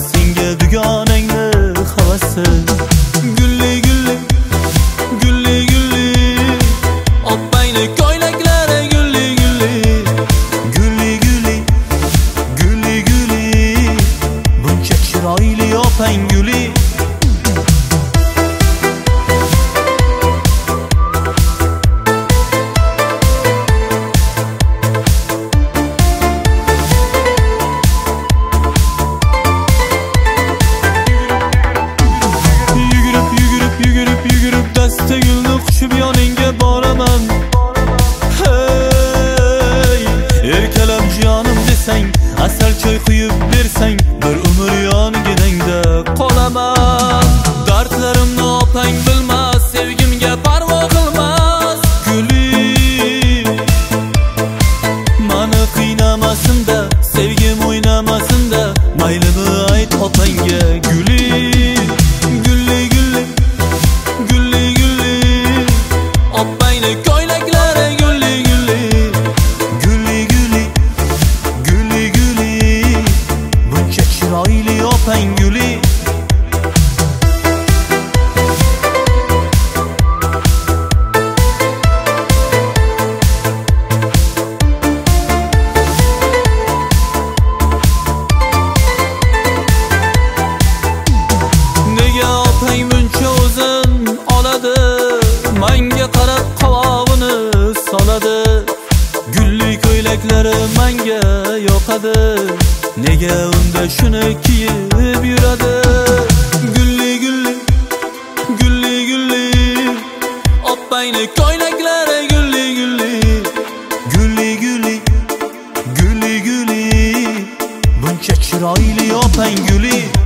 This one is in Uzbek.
senga dugonangni havasi. Gulli gulli gulli gulli oppayni ko'ylaklari gulli gulli gulli gulli gulli gulli buncha chiroyli opang gulli. Dasta gulni quchib yoningga boraman. Hey, erkalam jonim desang, asal choy quyib bersang, bir umr yonginangda qolaman. Dardlarimni opang bilmas, sevgimga parvo qilmas. Guli mani qiynamasin-da, sevgim o'ynamasin-da, maylimi ayt opangga guli. Gulli gulli gulli gulli oppayni ko'ylaklari gulli gulli gulli gulli gulli gulli buncha chiroyli opang gulli. Nega opang buncha o'zin oladi, manga qarab qovog'ini soladi. Gulli ko'ylaklari manga yoqadi, nega unda shuni kiyib yuradi. Gulli gulli gulli gulli oppayni ko'ylaklari gulli gulli gulli gulli gulli gulli buncha chiroyli opang gulli.